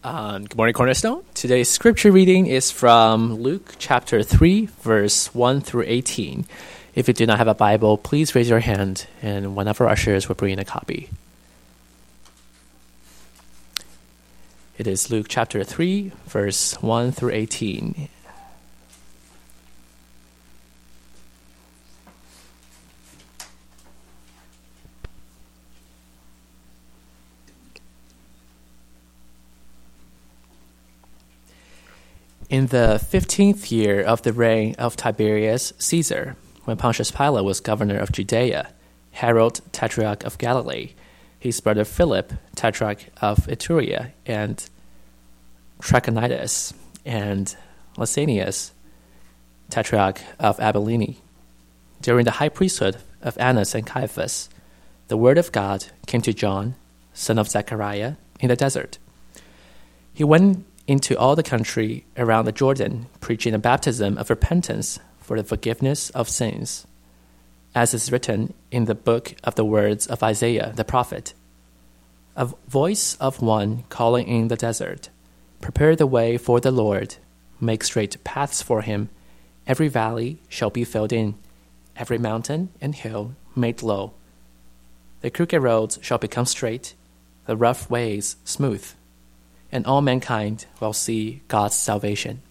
Good morning, Cornerstone. Today's scripture reading is from Luke chapter 3, verse 1 through 18. If you do not have a Bible, please raise your hand, and one of our ushers will bring in a copy. It is Luke chapter 3, verse 1 through 18. In the 15th year of the reign of Tiberius Caesar, when Pontius Pilate was governor of Judea, Herod, tetrarch of Galilee, his brother Philip, tetrarch of Iturea, and Trachonitis, and Lysanias, tetrarch of Abilene, during the high priesthood of Annas and Caiaphas, the word of God came to John, son of Zechariah, in the desert. He went into all the country around the Jordan, preaching a baptism of repentance for the forgiveness of sins, as is written in the book of the words of Isaiah the prophet. A voice of one calling in the desert, prepare the way for the Lord, make straight paths for him. Every valley shall be filled in, every mountain and hill made low. The crooked roads shall become straight, the rough ways smooth, and all mankind will see God's salvation.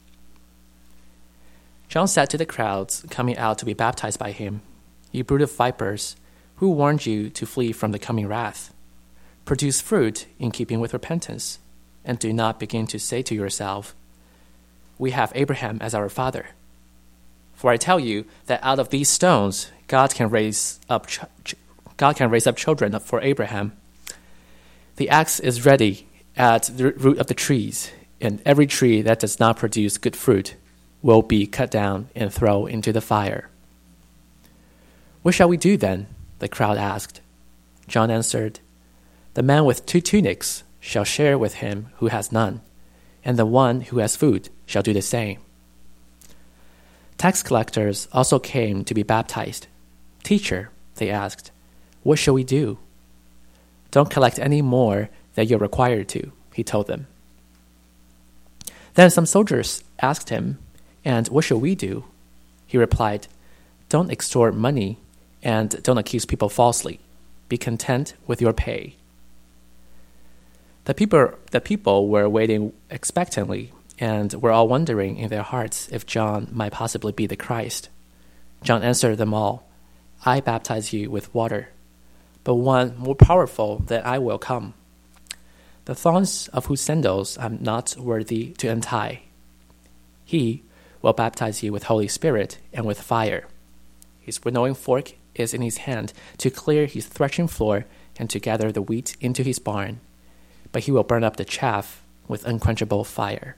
John said to the crowds coming out to be baptized by him, "You brood of vipers, who warned you to flee from the coming wrath? Produce fruit in keeping with repentance, and do not begin to say to yourself, 'We have Abraham as our father.' For I tell you that out of these stones God can raise up children for Abraham. The axe is ready at the root of the trees, and every tree that does not produce good fruit will be cut down and thrown into the fire." "What shall we do then?" the crowd asked. John answered, "The man with 2 tunics shall share with him who has none, and the one who has food shall do the same." Tax collectors also came to be baptized. "Teacher," they asked, "what shall we do?" "Don't collect any more that you're required to," he told them. Then some soldiers asked him, "And what shall we do?" He replied, "Don't extort money, and don't accuse people falsely. Be content with your pay." The people were waiting expectantly, and were all wondering in their hearts if John might possibly be the Christ. John answered them all, "I baptize you with water, but one more powerful than I will come, the thongs of whose sandals I'm not worthy to untie. He will baptize you with Holy Spirit and with fire. His winnowing fork is in his hand to clear his threshing floor and to gather the wheat into his barn, but he will burn up the chaff with unquenchable fire."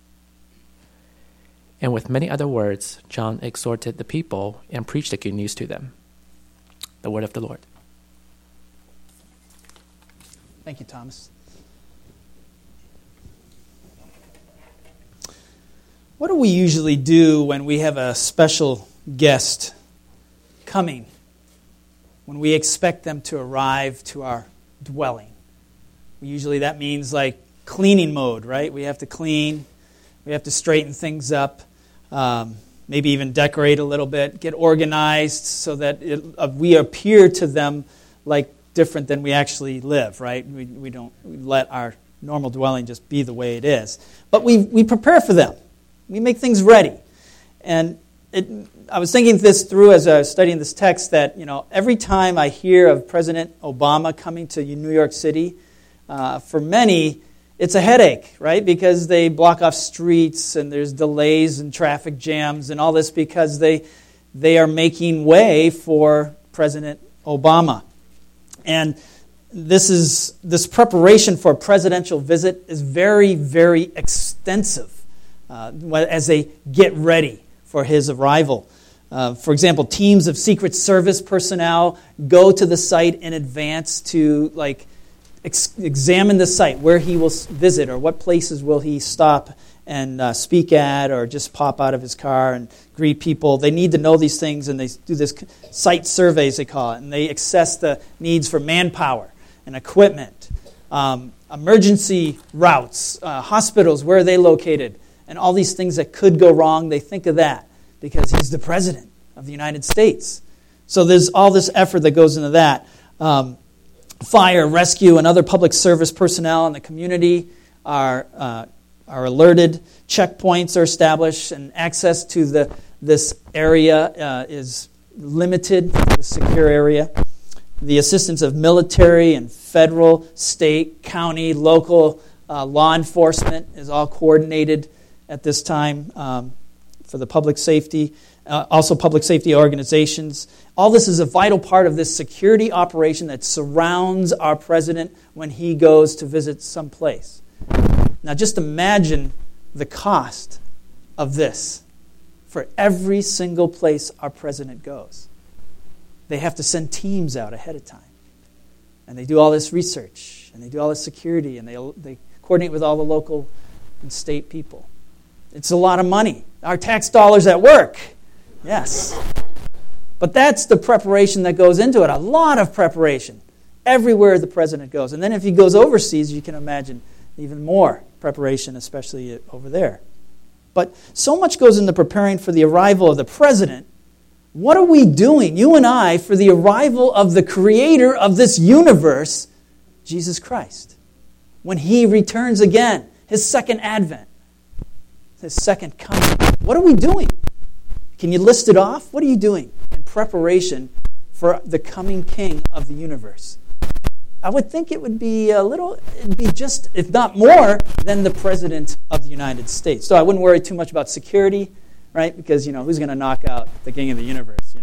And with many other words, John exhorted the people and preached the good news to them. The word of the Lord. Thank you, Thomas. What do we usually do when we have a special guest coming? When we expect them to arrive to our dwelling? Usually that means like cleaning mode, right? We have to clean. We have to straighten things up. Maybe even decorate a little bit. Get organized so that we appear to them like different than we actually live, right? We don't let our normal dwelling just be the way it is. But we prepare for them. We make things ready. And I was thinking this through as I was studying this text that, every time I hear of President Obama coming to New York City, for many, it's a headache, right? Because they block off streets and there's delays and traffic jams and all this because they are making way for President Obama. And this preparation for a presidential visit is very, very extensive as they get ready for his arrival. For example, teams of Secret Service personnel go to the site in advance to examine the site, where he will visit or what places will he stop and speak at or just pop out of his car and greet people. They need to know these things, and they do this site surveys, they call it, and they assess the needs for manpower and equipment. emergency routes, hospitals, where are they located, and all these things that could go wrong. They think of that because he's the president of the United States. So there's all this effort that goes into that. Fire, rescue, and other public service personnel in the community are alerted. Checkpoints are established, and access to this area is limited, the secure area. The assistance of military and federal, state, county, local law enforcement is all coordinated at this time for the public safety. Also public safety organizations. All this is a vital part of this security operation that surrounds our president when he goes to visit some place. Now just imagine the cost of this for every single place our president goes. They have to send teams out ahead of time. And they do all this research, and they do all this security, and they coordinate with all the local and state people. It's a lot of money. Our tax dollars at work. Yes. But that's the preparation that goes into it. A lot of preparation everywhere the president goes. And then if he goes overseas, you can imagine even more preparation, especially over there. But so much goes into preparing for the arrival of the president. What are we doing, you and I, for the arrival of the creator of this universe, Jesus Christ, when he returns again, his second advent, his second coming? What are we doing? Can you list it off? What are you doing in preparation for the coming king of the universe? I would think it'd be just, if not more, than the president of the United States. So I wouldn't worry too much about security, right? Because, who's going to knock out the king of the universe,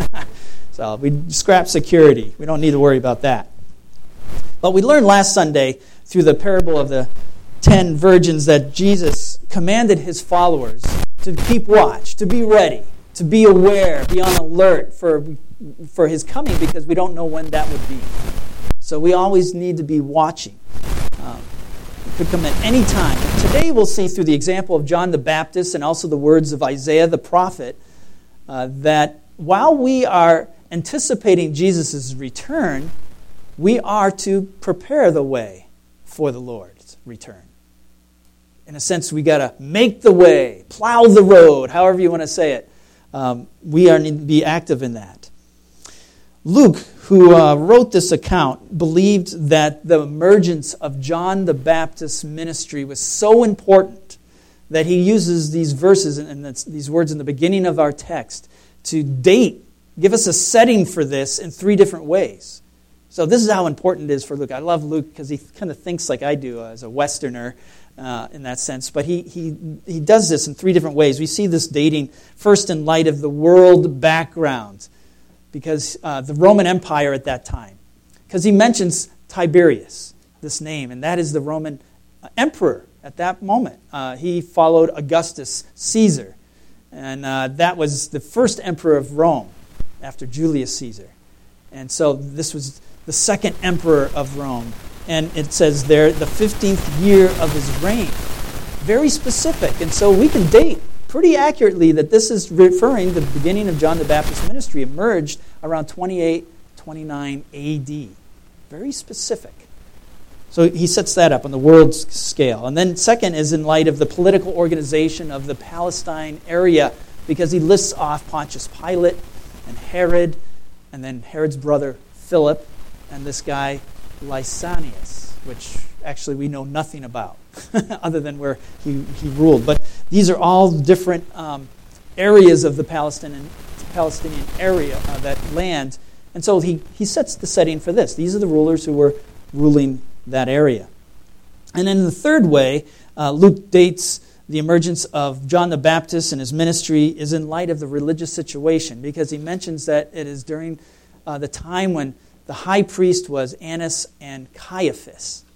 So we scrap security. We don't need to worry about that. But we learned last Sunday through the parable of the 10 virgins that Jesus commanded his followers to keep watch, to be ready, to be aware, be on alert for his coming, because we don't know when that would be. So we always need to be watching. It could come at any time. And today we'll see through the example of John the Baptist and also the words of Isaiah the prophet that while we are anticipating Jesus' return, we are to prepare the way for the Lord's return. In a sense, we got to make the way, plow the road, however you want to say it. We are need to be active in that. Luke, who wrote this account, believed that the emergence of John the Baptist's ministry was so important that he uses these verses and these words in the beginning of our text to give us a setting for this in 3 different ways. So this is how important it is for Luke. I love Luke because he kind of thinks like I do as a Westerner in that sense. But he does this in 3 different ways. We see this dating first in light of the world background, because the Roman Empire at that time. Because he mentions Tiberius, this name, and that is the Roman emperor at that moment. He followed Augustus Caesar, and that was the first emperor of Rome after Julius Caesar. And so this was the second emperor of Rome. And it says there, the 15th year of his reign. Very specific. And so we can date pretty accurately that this is referring to the beginning of John the Baptist's ministry, emerged around 28, 29 AD. Very specific. So he sets that up on the world scale. And then second is in light of the political organization of the Palestine area, because he lists off Pontius Pilate and Herod, and then Herod's brother Philip, and this guy Lysanias, which actually we know nothing about other than where he ruled. But these are all different areas of the Palestinian area, that land. And so he sets the setting for this. These are the rulers who were ruling that area. And in the third way, Luke dates the emergence of John the Baptist and his ministry is in light of the religious situation, because he mentions that it is during the time when the high priest was Annas and Caiaphas.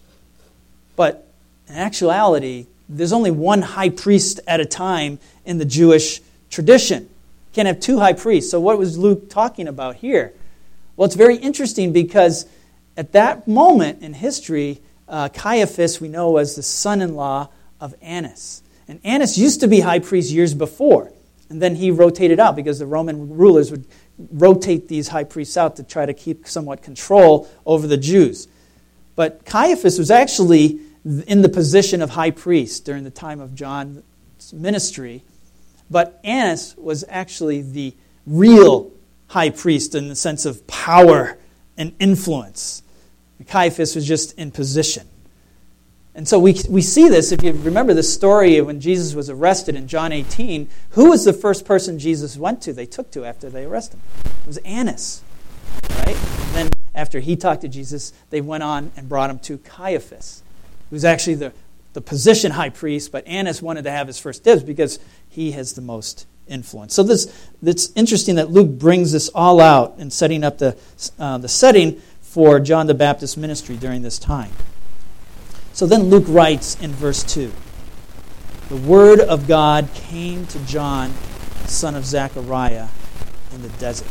But in actuality, there's only one high priest at a time in the Jewish tradition. You can't have 2 high priests. So what was Luke talking about here? Well, it's very interesting because at that moment in history, Caiaphas, we know, was the son-in-law of Annas. And Annas used to be high priest years before. And then he rotated out because the Roman rulers would rotate these high priests out to try to keep somewhat control over the Jews. But Caiaphas was actually in the position of high priest during the time of John's ministry. But Annas was actually the real high priest in the sense of power and influence. Caiaphas was just in position. And so we see this, if you remember the story of when Jesus was arrested in John 18, who was the first person Jesus went to, they took to after they arrested him? It was Annas, right? And then after he talked to Jesus, they went on and brought him to Caiaphas, who was actually the position high priest, but Annas wanted to have his first dibs because he has the most influence. So it's interesting that Luke brings this all out in setting up the setting for John the Baptist's ministry during this time. So then Luke writes in verse 2, the word of God came to John, son of Zechariah, in the desert.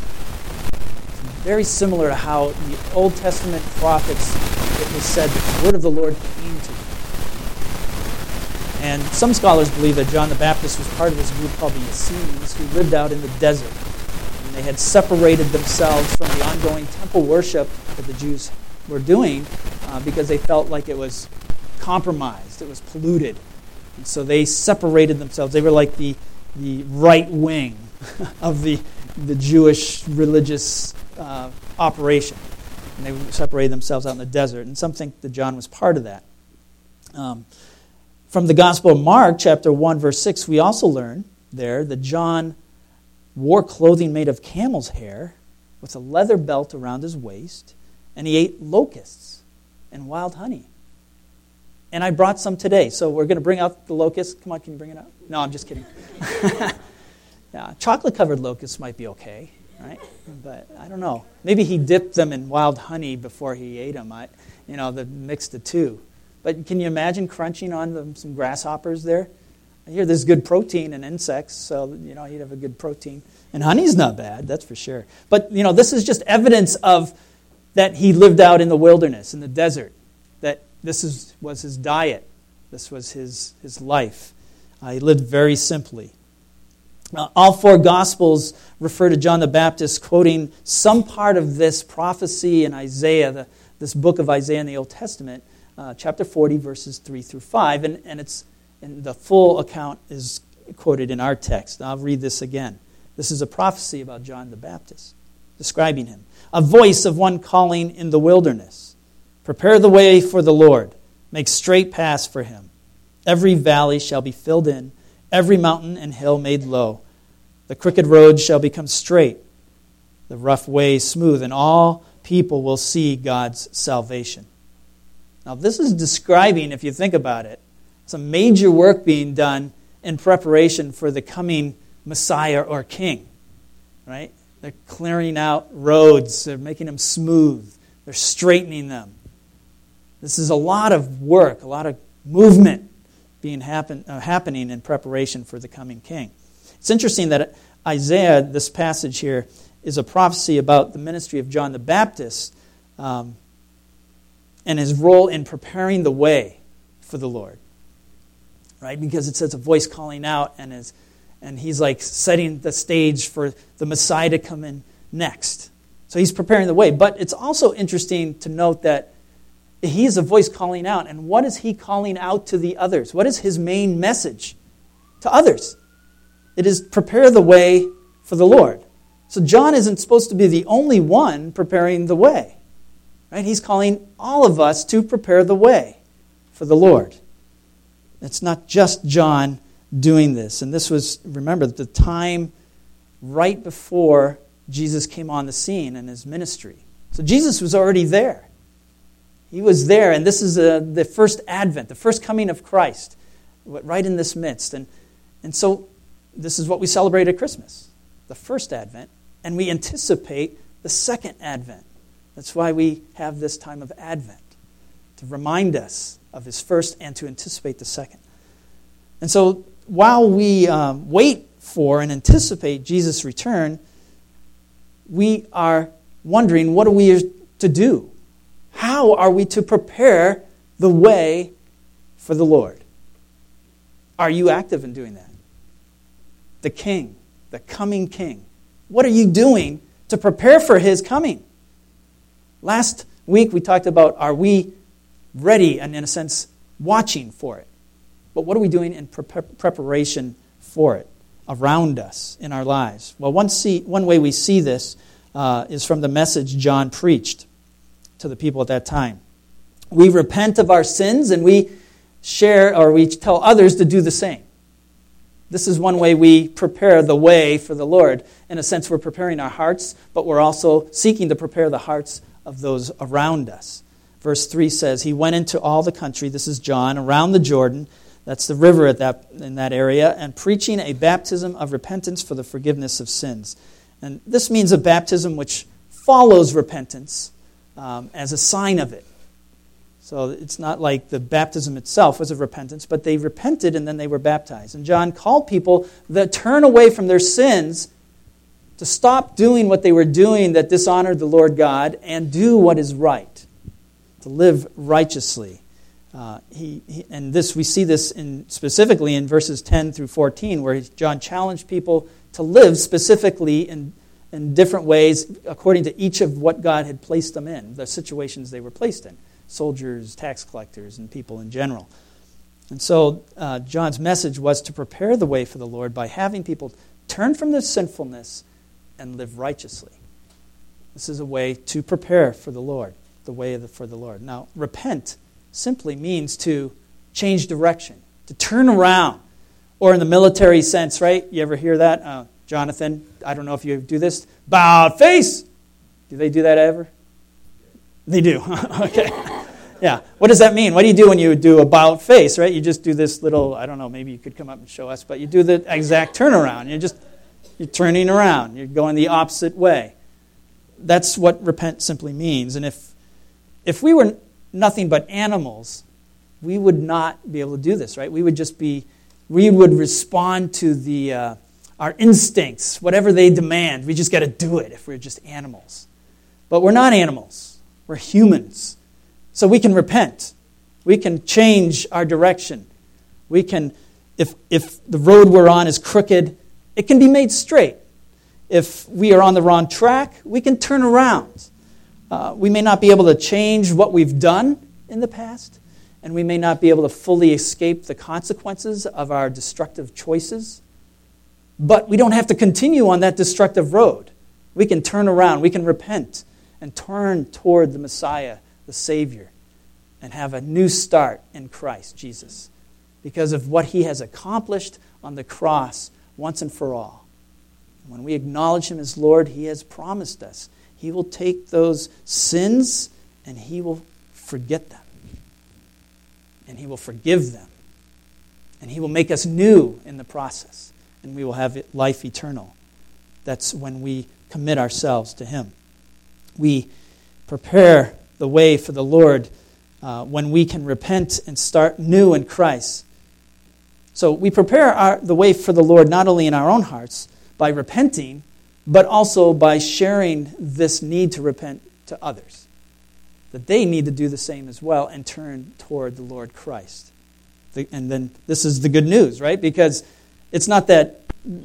Very similar to how the Old Testament prophets, it was said that the word of the Lord came to them. And some scholars believe that John the Baptist was part of this group called the Essenes, who lived out in the desert. And they had separated themselves from the ongoing temple worship that the Jews were doing because they felt like it was compromised, it was polluted. And so they separated themselves. They were like the right wing of the Jewish religious operation. And they separated themselves out in the desert. And some think that John was part of that. From the Gospel of Mark, chapter 1, verse 6, we also learn there that John wore clothing made of camel's hair with a leather belt around his waist, and he ate locusts and wild honey. And I brought some today, so we're going to bring out the locusts. Come on, can you bring it out? No, I'm just kidding. Yeah, chocolate-covered locusts might be okay, right? But I don't know. Maybe he dipped them in wild honey before he ate them. Mixed the two. But can you imagine crunching on some grasshoppers there? I hear there's good protein in insects, so you'd have a good protein. And honey's not bad, that's for sure. But this is just evidence of that he lived out in the wilderness, in the desert. That this was his diet. This was his life. He lived very simply. All four Gospels refer to John the Baptist quoting some part of this prophecy in Isaiah, this book of Isaiah in the Old Testament, chapter 40, verses 3 through 5, and the full account is quoted in our text. I'll read this again. This is a prophecy about John the Baptist, describing him. A voice of one calling in the wilderness, prepare the way for the Lord, make straight paths for him. Every valley shall be filled in, every mountain and hill made low. The crooked road shall become straight, the rough way smooth, and all people will see God's salvation. Now, this is describing, if you think about it, some major work being done in preparation for the coming Messiah or King, right? They're clearing out roads. They're making them smooth. They're straightening them. This is a lot of work, a lot of movement happening in preparation for the coming King. It's interesting that Isaiah, this passage here, is a prophecy about the ministry of John the Baptist and his role in preparing the way for the Lord. Right? Because it says a voice calling out, and he's like setting the stage for the Messiah to come in next. So he's preparing the way. But it's also interesting to note that he is a voice calling out. And what is he calling out to the others? What is his main message to others? It is prepare the way for the Lord. So John isn't supposed to be the only one preparing the way. Right? He's calling all of us to prepare the way for the Lord. It's not just John doing this. And this was, remember, the time right before Jesus came on the scene in his ministry. So Jesus was already there. He was there, and this is the first advent, the first coming of Christ, right in this midst. And so this is what we celebrate at Christmas, the first advent, and we anticipate the second advent. That's why we have this time of Advent, to remind us of his first and to anticipate the second. And so while we wait for and anticipate Jesus' return, we are wondering, what are we to do? How are we to prepare the way for the Lord? Are you active in doing that? The King, the coming King. What are you doing to prepare for his coming? Last week we talked about, are we ready and, in a sense, watching for it? But what are we doing in preparation for it around us in our lives? Well, one way we see this is from the message John preached to the people at that time. We repent of our sins and we share, or we tell others to do the same. This is one way we prepare the way for the Lord. In a sense, we're preparing our hearts, but we're also seeking to prepare the hearts of those around us. Verse 3 says, he went into all the country, this is John, around the Jordan, that's the river in that area, and preaching a baptism of repentance for the forgiveness of sins. And this means a baptism which follows repentance as a sign of it. So it's not like the baptism itself was of repentance, but they repented and then they were baptized. And John called people that turn away from their sins to stop doing what they were doing that dishonored the Lord God and do what is right, to live righteously. And this we see this specifically in verses 10 through 14, where John challenged people to live specifically in different ways according to each of what God had placed them in, the situations they were placed in. Soldiers, tax collectors, and people in general. And so John's message was to prepare the way for the Lord by having people turn from their sinfulness and live righteously. This is a way to prepare for the Lord, the way for the Lord. Now, repent simply means to change direction, to turn around. Or in the military sense, right? You ever hear that? Jonathan, I don't know if you do this. About face! Do they do that ever? They do. Okay. Yeah. What does that mean? What do you do when you do about face, right? You just do this little, I don't know, maybe you could come up and show us, but you do the exact turnaround. You're turning around. You're going the opposite way. That's what repent simply means. And if we were nothing but animals, we would not be able to do this, right? We would respond to our instincts, whatever they demand. We just got to do it if we're just animals. But we're not animals. We're humans. So we can repent. We can change our direction. We can, if the road we're on is crooked, it can be made straight. If we are on the wrong track, we can turn around. We may not be able to change what we've done in the past, and we may not be able to fully escape the consequences of our destructive choices, but we don't have to continue on that destructive road. We can turn around. We can repent and turn toward the Messiah, the Savior, and have a new start in Christ Jesus because of what He has accomplished on the cross once and for all. When we acknowledge Him as Lord, He has promised us He will take those sins and He will forget them. And He will forgive them. And He will make us new in the process. And we will have life eternal. That's when we commit ourselves to Him. We prepare the way for the Lord when we can repent and start new in Christ. So we prepare the way for the Lord not only in our own hearts by repenting, but also by sharing this need to repent to others. That they need to do the same as well and turn toward the Lord Christ. And then this is the good news, right? Because it's not that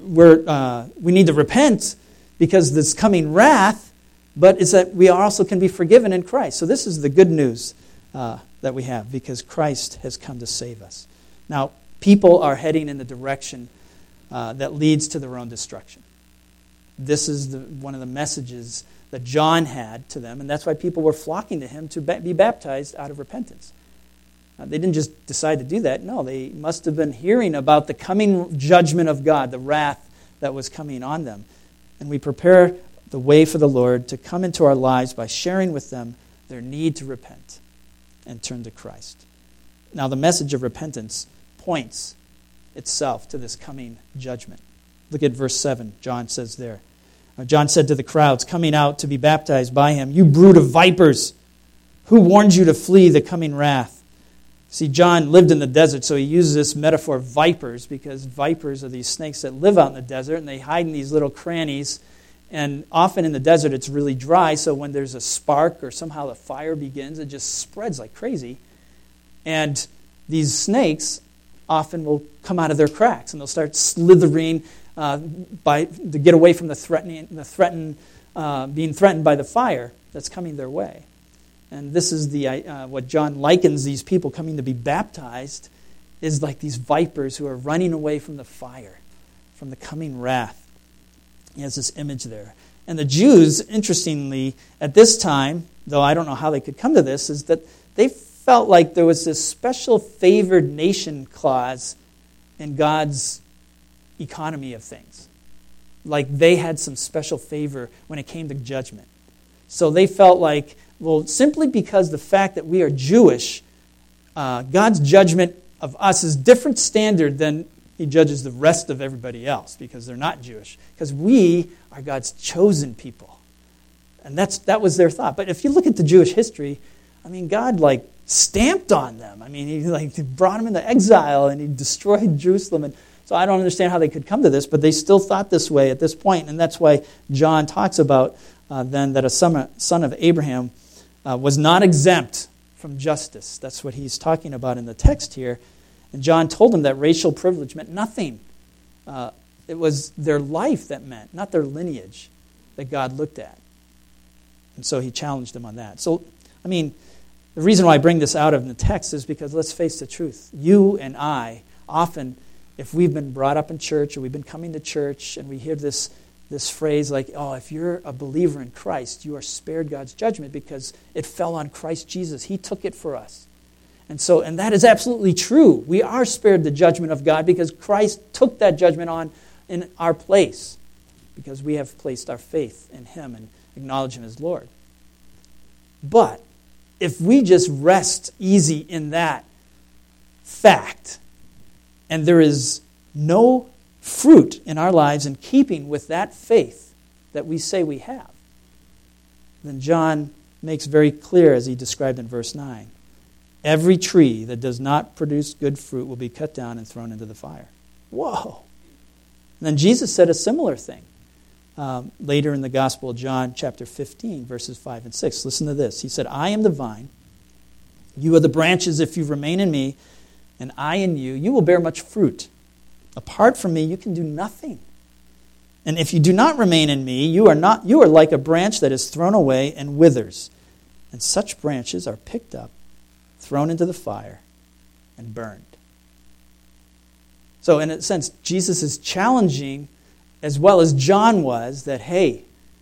we need to repent because there's coming wrath, but it's that we also can be forgiven in Christ. So this is the good news that we have because Christ has come to save us. Now, people are heading in the direction that leads to their own destruction. This is one of the messages that John had to them, and that's why people were flocking to him to be baptized out of repentance. They didn't just decide to do that. No, they must have been hearing about the coming judgment of God, the wrath that was coming on them. And we prepare the way for the Lord to come into our lives by sharing with them their need to repent and turn to Christ. Now, the message of repentance points itself to this coming judgment. Look at verse 7. John says there. John said to the crowds coming out to be baptized by him, "You brood of vipers, who warned you to flee the coming wrath?" See, John lived in the desert, so he uses this metaphor of vipers because vipers are these snakes that live out in the desert, and they hide in these little crannies. And often in the desert, it's really dry, so when there's a spark or somehow the fire begins, it just spreads like crazy. And these snakes often will come out of their cracks, and they'll start slithering to get away from being threatened by the fire that's coming their way. And this is what John likens these people coming to be baptized is like these vipers who are running away from the fire, from the coming wrath. He has this image there. And the Jews, interestingly, at this time, though I don't know how they could come to this, is that they felt like there was this special favored nation clause in God's economy of things. Like they had some special favor when it came to judgment. So they felt like, well, simply because the fact that we are Jewish, God's judgment of us is different standard than he judges the rest of everybody else because they're not Jewish. Because we are God's chosen people. And that was their thought. But if you look at the Jewish history, I mean, God stamped on them. I mean, he brought them into exile and he destroyed Jerusalem. And so I don't understand how they could come to this, but they still thought this way at this point. And that's why John talks about then that a son of Abraham was not exempt from justice. That's what he's talking about in the text here. And John told them that racial privilege meant nothing. It was their life that meant, not their lineage, that God looked at. And so he challenged them on that. So, I mean, the reason why I bring this out of the text is because let's face the truth. You and I, often, if we've been brought up in church or we've been coming to church and we hear this phrase like, oh, if you're a believer in Christ, you are spared God's judgment because it fell on Christ Jesus. He took it for us. And that is absolutely true. We are spared the judgment of God because Christ took that judgment on in our place because we have placed our faith in him and acknowledge him as Lord. But if we just rest easy in that fact and there is no fruit in our lives in keeping with that faith that we say we have, then John makes very clear, as he described in verse 9, every tree that does not produce good fruit will be cut down and thrown into the fire. Whoa! And then Jesus said a similar thing later in the Gospel of John, chapter 15, verses 5 and 6. Listen to this. He said, I am the vine. You are the branches. If you remain in me, and I in you, you will bear much fruit. Apart from me, you can do nothing. And if you do not remain in me, you are like a branch that is thrown away and withers. And such branches are picked up, thrown into the fire, and burned. So in a sense, Jesus is challenging, as well as John was, that, hey,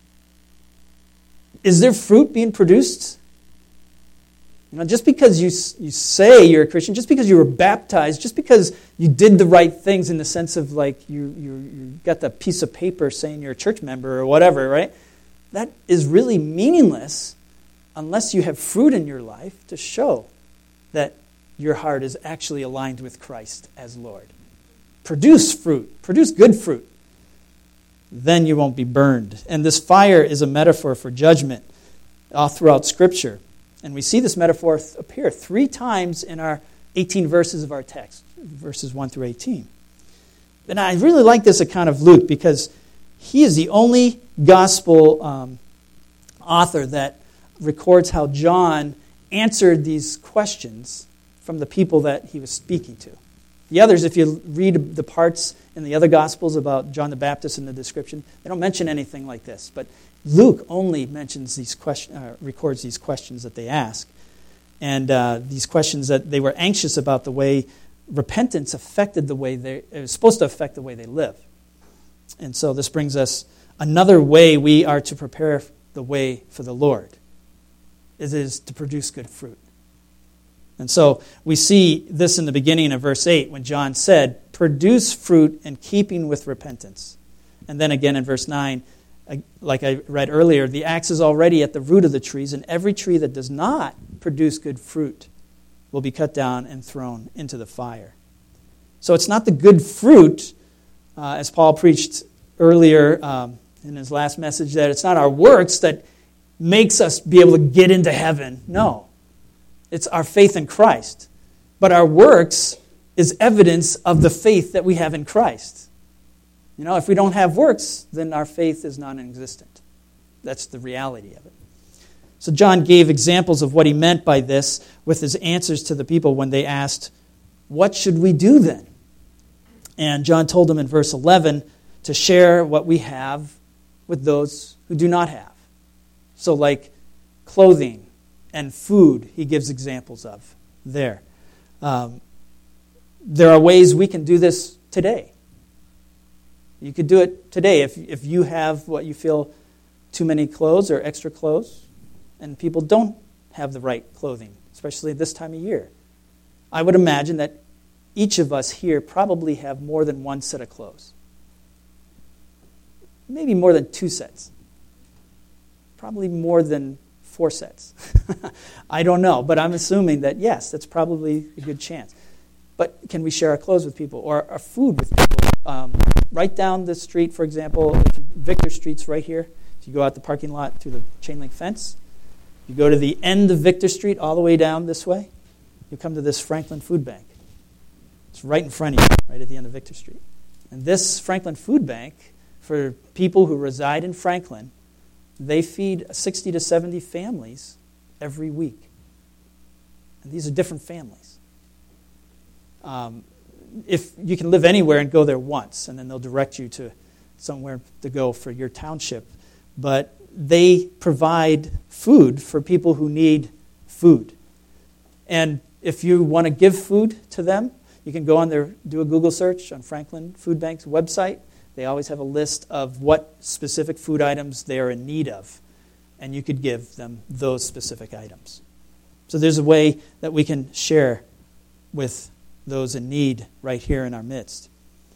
is there fruit being produced? You know, just because you say you're a Christian, just because you were baptized, just because you did the right things in the sense of like you got the piece of paper saying you're a church member or whatever, right? That is really meaningless unless you have fruit in your life to show that your heart is actually aligned with Christ as Lord. Produce fruit. Produce good fruit. Then you won't be burned. And this fire is a metaphor for judgment all throughout Scripture. And we see this metaphor appear 3 times in our 18 verses of our text, verses 1 through 18. And I really like this account of Luke because he is the only gospel author that records how John answered these questions from the people that he was speaking to. The others, if you read the parts in the other Gospels about John the Baptist in the description, they don't mention anything like this. But Luke only mentions these records these questions that they ask. And these questions that they were anxious about the way repentance affected it was supposed to affect the way they live. And so this brings us another way we are to prepare the way for the Lord. It is to produce good fruit. And so we see this in the beginning of verse 8 when John said, produce fruit in keeping with repentance. And then again in verse 9, like I read earlier, the axe is already at the root of the trees, and every tree that does not produce good fruit will be cut down and thrown into the fire. So it's not the good fruit, as Paul preached earlier in his last message, that it's not our works that makes us be able to get into heaven. No. It's our faith in Christ. But our works is evidence of the faith that we have in Christ. You know, if we don't have works, then our faith is non-existent. That's the reality of it. So John gave examples of what he meant by this with his answers to the people when they asked, what should we do then? And John told them in verse 11 to share what we have with those who do not have. So like clothing and food he gives examples of there. There are ways we can do this today. You could do it today if you have what you feel too many clothes or extra clothes, and people don't have the right clothing, especially this time of year. I would imagine that each of us here probably have more than one set of clothes. Maybe more than 2 sets. Probably more than 4 sets. I don't know, but I'm assuming that, yes, that's probably a good chance. But can we share our clothes with people or our food with people? Right down the street, for example, Victor Street's right here. If you go out the parking lot through the chain link fence, you go to the end of Victor Street all the way down this way, you come to this Franklin Food Bank. It's right in front of you, right at the end of Victor Street. And this Franklin Food Bank, for people who reside in Franklin, they feed 60 to 70 families every week. And these are different families. If you can live anywhere and go there once, and then they'll direct you to somewhere to go for your township. But they provide food for people who need food. And if you want to give food to them, you can go on there, do a Google search on Franklin Food Bank's website. They always have a list of what specific food items they are in need of. And you could give them those specific items. So there's a way that we can share with those in need right here in our midst.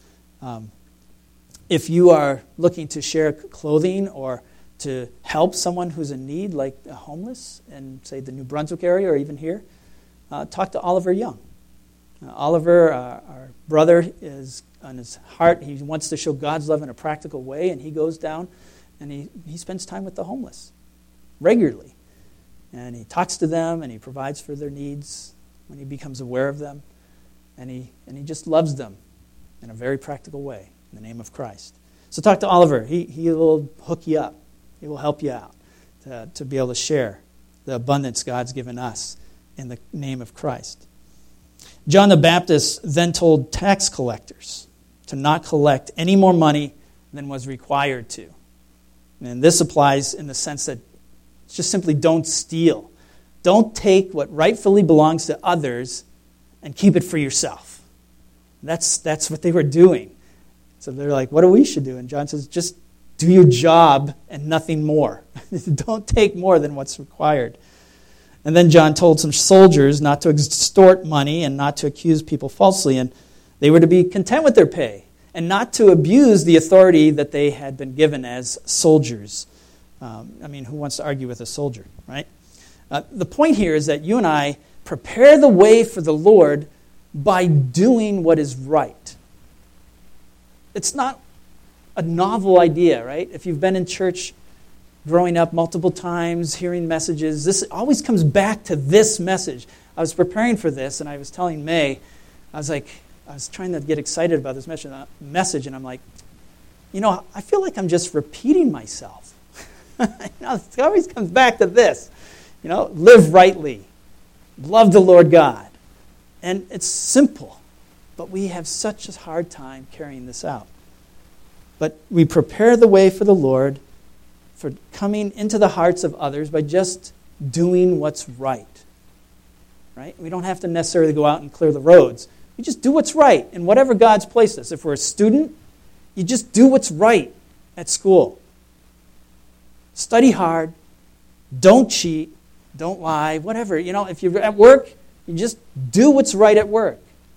If you are looking to share clothing or to help someone who's in need, like a homeless, in, say, the New Brunswick area or even here, talk to Oliver Young. Oliver, our brother, is on his heart. He wants to show God's love in a practical way, and he goes down and he spends time with the homeless regularly. And he talks to them, and he provides for their needs when he becomes aware of them. And he just loves them in a very practical way in the name of Christ. So talk to Oliver. He will hook you up. He will help you out to be able to share the abundance God's given us in the name of Christ. John the Baptist then told tax collectors to not collect any more money than was required to. And this applies in the sense that just simply don't steal. Don't take what rightfully belongs to others and keep it for yourself. That's what they were doing. So they're like, what do we should do? And John says, just do your job and nothing more. Don't take more than what's required. And then John told some soldiers not to extort money and not to accuse people falsely. And they were to be content with their pay and not to abuse the authority that they had been given as soldiers. Who wants to argue with a soldier, right? The point here is that you and I prepare the way for the Lord by doing what is right. It's not a novel idea, right? If you've been in church growing up multiple times, hearing messages, this always comes back to this message. I was preparing for this, and I was telling May, I was trying to get excited about this message, and I'm like, I feel like I'm just repeating myself. It always comes back to this. Live rightly. Love the Lord God. And it's simple, but we have such a hard time carrying this out. But we prepare the way for the Lord for coming into the hearts of others by just doing what's right. Right? We don't have to necessarily go out and clear the roads. We just do what's right in whatever God's placed us. If we're a student, you just do what's right at school. Study hard. Don't cheat. Don't lie. Whatever. If you're at work, you just do what's right at work.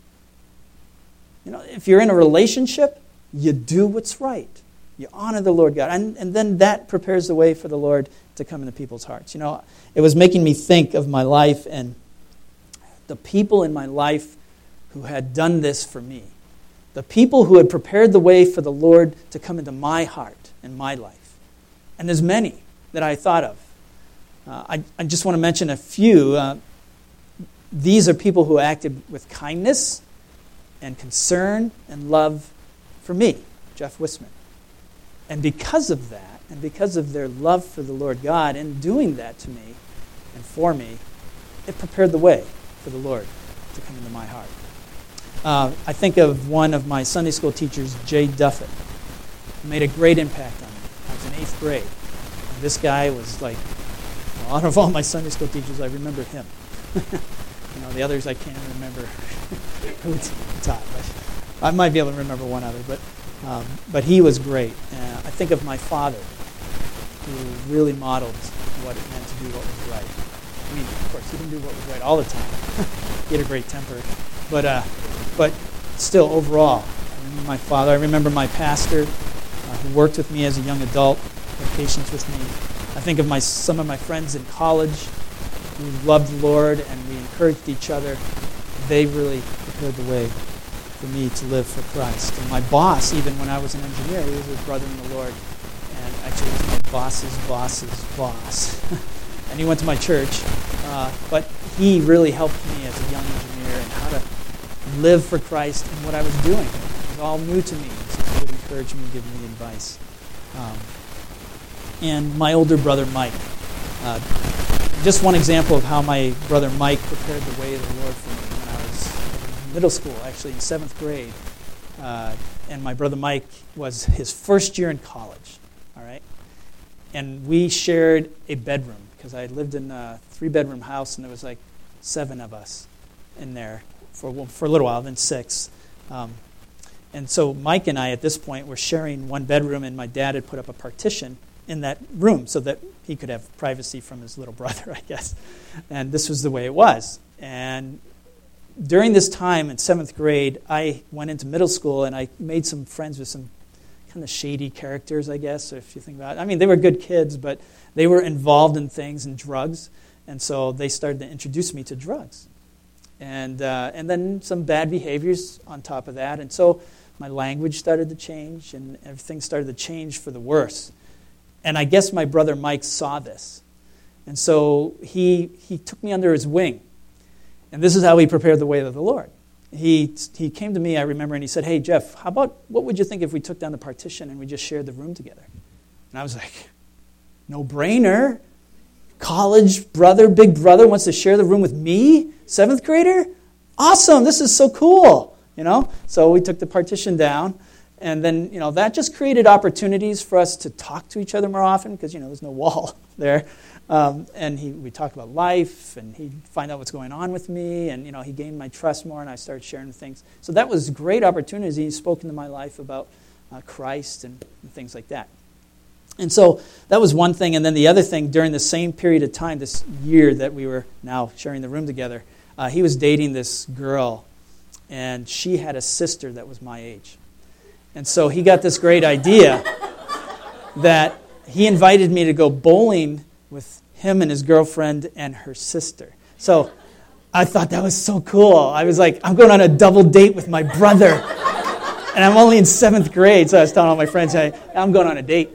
If you're in a relationship, you do what's right. You honor the Lord God. And then that prepares the way for the Lord to come into people's hearts. It was making me think of my life and the people in my life who had done this for me. The people who had prepared the way for the Lord to come into my heart and my life. And there's many that I thought of. I just want to mention a few. These are people who acted with kindness and concern and love for me, Jeff Wisman. And because of that, and because of their love for the Lord God and doing that to me and for me, it prepared the way for the Lord to come into my heart. I think of one of my Sunday school teachers, Jay Duffett, who made a great impact on me. I was in 8th grade. And this guy was like Out of all my Sunday school teachers, I remember him. The others I can't remember who taught. But I might be able to remember one other, but he was great. I think of my father, who really modeled what it meant to do what was right. I mean, of course, he didn't do what was right all the time. He had a great temper, but still, overall, my father. I remember my pastor, who worked with me as a young adult, had patience with me. I think of some of my friends in college who loved the Lord, and we encouraged each other. They really prepared the way for me to live for Christ. And my boss, even when I was an engineer, he was a brother in the Lord, and actually he was my boss's boss's boss. And he went to my church, but he really helped me as a young engineer and how to live for Christ and what I was doing. It was all new to me, so he would encourage me, give me advice. And my older brother, Mike. Just one example of how my brother Mike prepared the way of the Lord for me when I was in middle school, actually in 7th grade. And my brother Mike was his first year in college, all right? And we shared a bedroom because I lived in a 3-bedroom house, and there was like 7 of us in there for a little while, then 6. And so Mike and I, at this point, were sharing one bedroom, and my dad had put up a partition in that room so that he could have privacy from his little brother, I guess. And this was the way it was. And during this time in 7th grade, I went into middle school, and I made some friends with some kind of shady characters, I guess, if you think about it. I mean, they were good kids, but they were involved in things and drugs, and so they started to introduce me to drugs. And then some bad behaviors on top of that. And so my language started to change, and everything started to change for the worse. And I guess my brother Mike saw this. And so he took me under his wing. And this is how he prepared the way of the Lord. He came to me, I remember, and he said, "Hey, Jeff, what would you think if we took down the partition and we just shared the room together?" And I was like, no brainer. College brother, big brother wants to share the room with me? 7th grader? Awesome, this is so cool. So we took the partition down. And then, that just created opportunities for us to talk to each other more often because, there's no wall there. And we talked about life, and he'd find out what's going on with me. And, he gained my trust more, and I started sharing things. So that was great opportunities. He spoke into my life about Christ and things like that. And so that was one thing. And then the other thing, during the same period of time, this year that we were now sharing the room together, he was dating this girl, and she had a sister that was my age. And so he got this great idea that he invited me to go bowling with him and his girlfriend and her sister. So I thought that was so cool. I was like, I'm going on a double date with my brother. And I'm only in 7th grade, so I was telling all my friends, hey, I'm going on a date.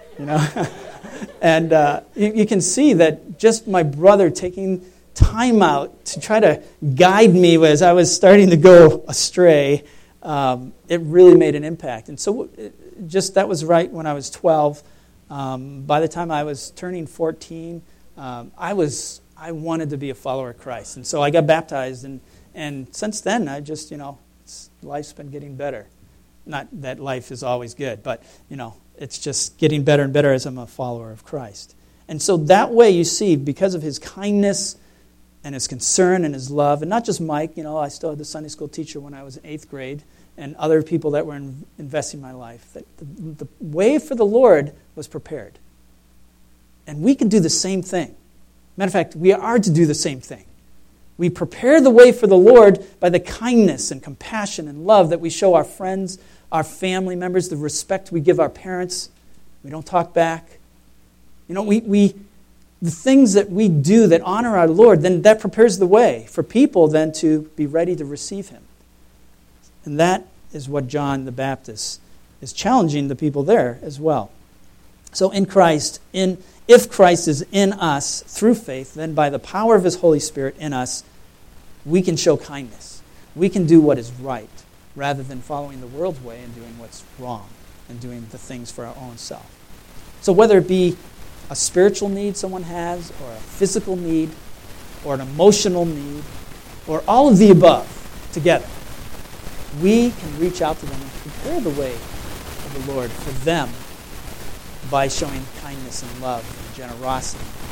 And you can see that just my brother taking time out to try to guide me as I was starting to go astray, it really made an impact. And so that was right when I was 12. By the time I was turning 14, I wanted to be a follower of Christ. And so I got baptized, and since then, I just, life's been getting better. Not that life is always good, but, it's just getting better and better as I'm a follower of Christ. And so that way, you see, because of his kindness and his concern and his love, and not just Mike, I still had the Sunday school teacher when I was in 8th grade, and other people that were investing in my life, that the way for the Lord was prepared. And we can do the same thing. Matter of fact, we are to do the same thing. We prepare the way for the Lord by the kindness and compassion and love that we show our friends, our family members, the respect we give our parents. We don't talk back. The things that we do that honor our Lord, then that prepares the way for people then to be ready to receive him. And that is what John the Baptist is challenging the people there as well. So in Christ, if Christ is in us through faith, then by the power of his Holy Spirit in us, we can show kindness. We can do what is right rather than following the world's way and doing what's wrong and doing the things for our own self. So whether it be a spiritual need someone has, or a physical need, or an emotional need, or all of the above together, we can reach out to them and prepare the way of the Lord for them by showing kindness and love and generosity and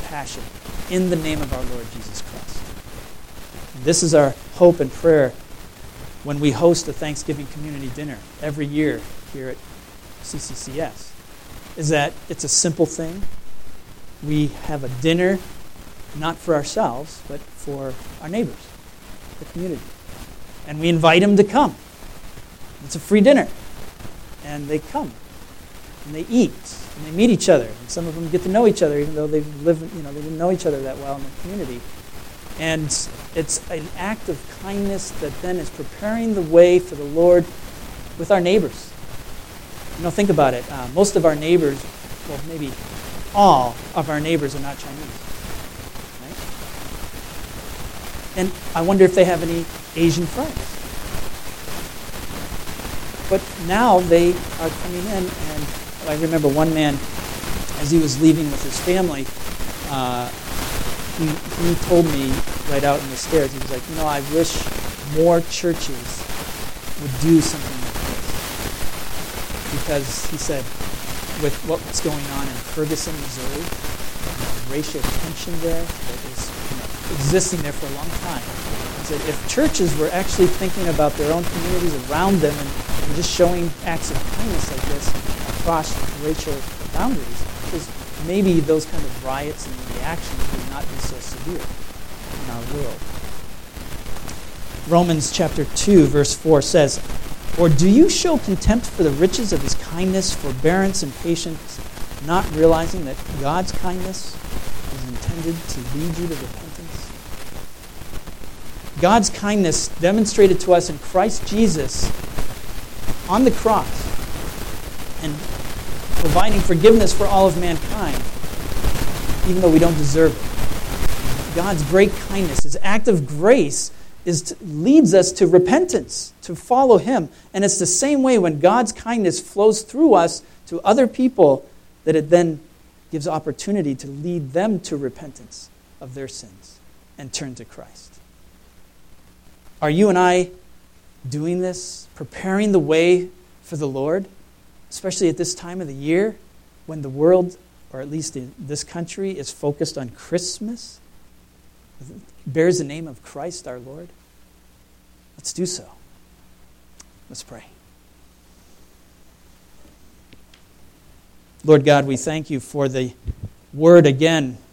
compassion in the name of our Lord Jesus Christ. This is our hope and prayer when we host a Thanksgiving community dinner every year here at CCCS, is that it's a simple thing. We have a dinner not for ourselves, but for our neighbors, the community. And we invite them to come. It's a free dinner. And they come. And they eat. And they meet each other. And some of them get to know each other, even though they didn't know each other that well in the community. And it's an act of kindness that then is preparing the way for the Lord with our neighbors. Think about it. Most of our neighbors, well, maybe all of our neighbors are not Chinese. Right? And I wonder if they have any Asian friends. But now they are coming in, and I remember one man, as he was leaving with his family, he told me right out in the stairs, he was like, I wish more churches would do something like this. Because he said, with what's going on in Ferguson, Missouri, racial tension there that is existing there for a long time. He said, if churches were actually thinking about their own communities around them and just showing acts of kindness like this across racial boundaries, because maybe those kind of riots and reactions would not be so severe in our world. Romans chapter 2, verse 4 says, "Or do you show contempt for the riches of his kindness, forbearance, and patience, not realizing that God's kindness is intended to lead you to repentance?" God's kindness demonstrated to us in Christ Jesus on the cross and providing forgiveness for all of mankind, even though we don't deserve it. God's great kindness, his act of grace, leads us to repentance, to follow him. And it's the same way when God's kindness flows through us to other people, that it then gives opportunity to lead them to repentance of their sins and turn to Christ. Are you and I doing this, preparing the way for the Lord, especially at this time of the year when the world, or at least in this country, is focused on Christmas? Bears the name of Christ our Lord? Let's do so. Let's pray. Lord God, we thank you for the word again